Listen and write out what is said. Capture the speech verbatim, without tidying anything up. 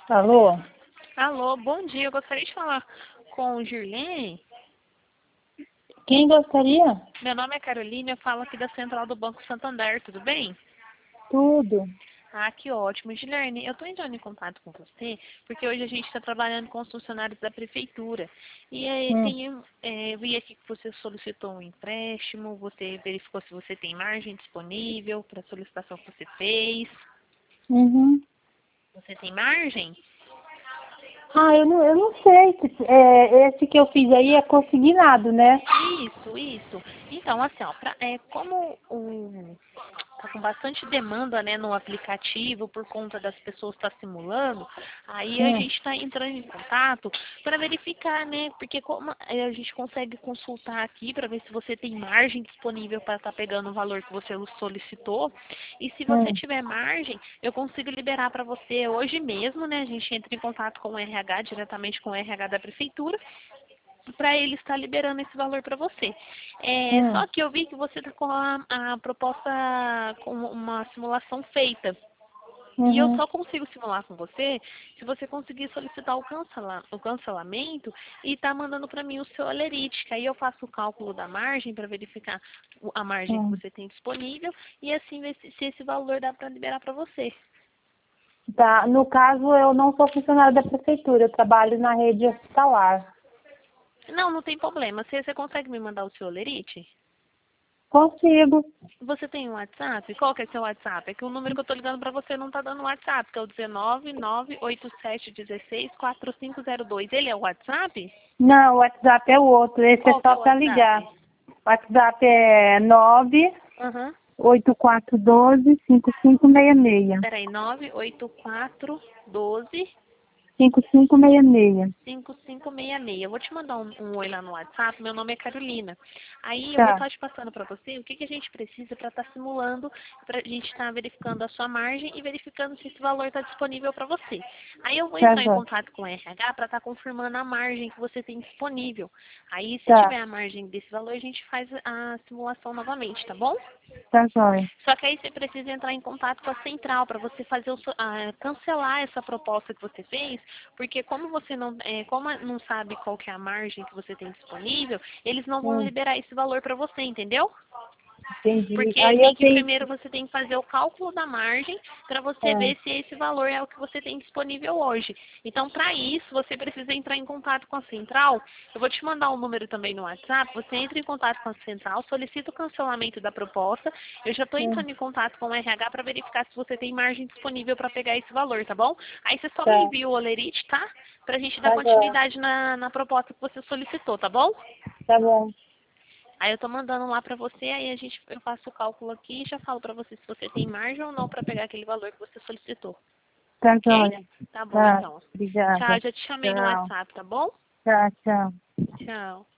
Alô? Alô, bom dia. Eu gostaria de falar com o Girlene. Quem gostaria? Meu nome é Carolina, eu falo aqui da Central do Banco Santander, tudo bem? Tudo. Ah, que ótimo. Girlene, eu estou entrando em contato com você porque hoje a gente está trabalhando com os funcionários da prefeitura. E aí, Hum. tem, é, eu vi aqui que você solicitou um empréstimo, você verificou se você tem margem disponível para a solicitação que você fez. Uhum. Você tem margem? Ah, eu não, eu não sei. se- É, esse que eu fiz aí é consignado, né? Isso, isso. Então, assim, ó, pra, é, como o, tá com bastante demanda, né, no aplicativo por conta das pessoas estar simulando, aí a Hum. gente está entrando em contato para verificar, né, porque como é, a gente consegue consultar aqui para ver se você tem margem disponível para estar pegando o valor que você solicitou, e se você Hum. tiver margem, eu consigo liberar para você hoje mesmo, né, a gente entra em contato com o R H, diretamente com o R H da prefeitura, para ele estar liberando esse valor para você. É, Hum. só que eu vi que você está com a, a proposta com uma simulação feita. E eu Uhum. só consigo simular com você se você conseguir solicitar o, cancela, o cancelamento e tá mandando para mim o seu alerite, que aí eu faço o cálculo da margem para verificar o- a margem que Hum. você tem disponível e assim ver se, se esse valor dá para liberar para você. Tá. No caso, eu não sou funcionária da prefeitura, eu trabalho na rede hospitalar. Não, não tem problema. Você, você consegue me mandar o seu alerite? Consigo. Você tem um WhatsApp? Qual que é seu WhatsApp? É que o número que eu tô ligando pra você não tá dando WhatsApp, que é o um nove nove oito sete um seis quatro cinco zero dois. Ele é o WhatsApp? Não, o WhatsApp é o outro. Esse é Qual que é só o para ligar. WhatsApp? O WhatsApp é nove Aham. oito quatro um dois cinco cinco seis seis. Peraí, nove oito quatro um dois cinco cinco seis seis. cinco cinco seis seis. Eu vou te mandar um, um oi lá no WhatsApp, meu nome é Carolina. Aí eu vou Tá. estar te passando para você o que, que a gente precisa para estar simulando, para a gente estar verificando a sua margem e verificando se esse valor está disponível para você. Aí eu vou Tá entrar em bom. contato com o R H para estar confirmando a margem que você tem disponível. Aí se Tá. tiver a margem desse valor, a gente faz a simulação novamente, tá bom? Tá jóia. Só que aí você precisa entrar em contato com a central para você fazer o, so- ah, cancelar essa proposta que você fez, porque como você não, é, como não sabe qual que é a margem que você tem disponível, eles não vão Hum. liberar esse valor para você, entendeu? Entendi. Porque Aí tem eu que tenho. primeiro você tem que fazer o cálculo da margem para você É, ver se esse valor é o que você tem disponível hoje. Então, para isso, você precisa entrar em contato com a central. Eu vou te mandar um número também no WhatsApp. Você entra em contato com a central, solicita o cancelamento da proposta. Eu já estou hum, entrando em contato com o R H para verificar se você tem margem disponível para pegar esse valor, tá bom? Aí você só me tá, envia o olerite, tá? Para a gente dar tá jóia. continuidade na, na proposta que você solicitou, tá bom? Tá bom, Aí eu tô mandando lá pra você, aí a gente, eu faço o cálculo aqui e já falo pra você se você tem margem ou não pra pegar aquele valor que você solicitou, tá ok? jóia. Tá bom, Tá, então. Tchau, obrigada. já te chamei no Tchau, WhatsApp, tá bom? tchau, tchau. Tchau.